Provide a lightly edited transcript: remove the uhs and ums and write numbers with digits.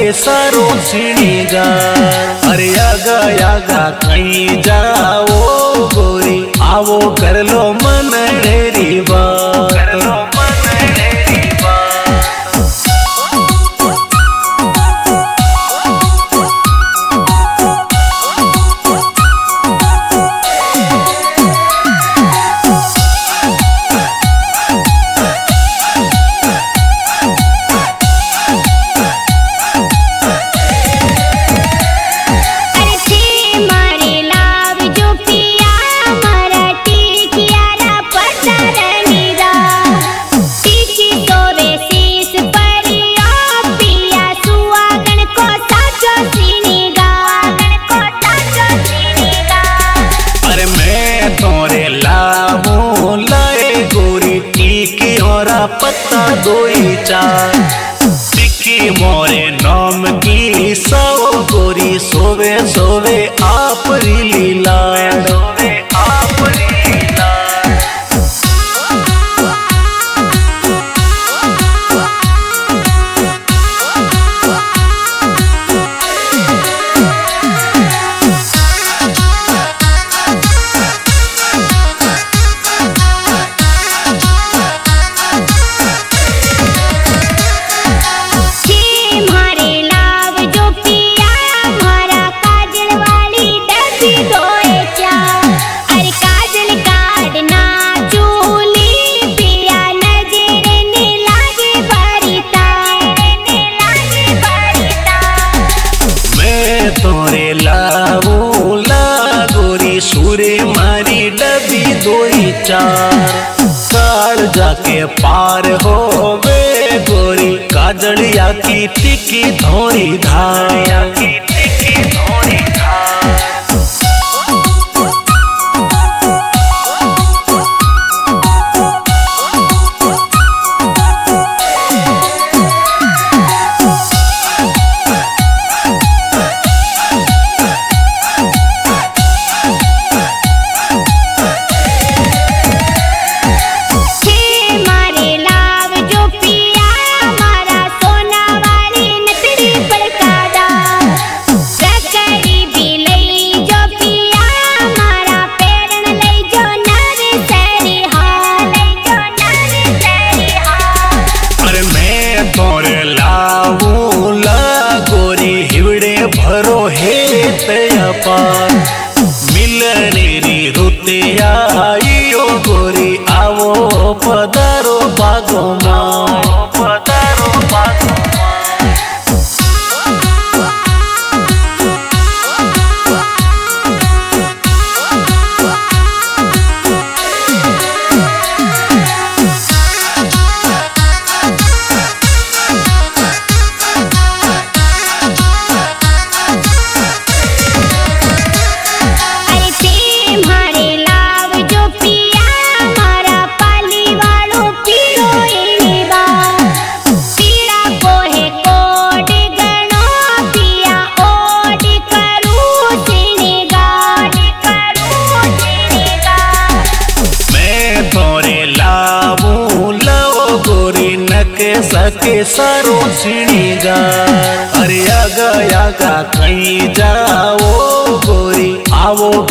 सके सारो श्रृंगार। अरे आगा आगा कहीं जाओ गोरी, आवो कर लो मन ढेरी बात। पत्ता दोई चार टिक्की मोरे नाम की सौ गोरी, सोवे सोवे आप लीला। सूरे मारी डबी दोई चार, काल जाके पार हो वे गोरी, काजलिया की तिकी धोरी धाया। भरो हे तया पार मिलनेरी रुते आइयो गोरी, आवो पधारो बागो माय। सके सारो श्रृंगार। अरे आगा आगा कहीं जाओ गोरी, आवो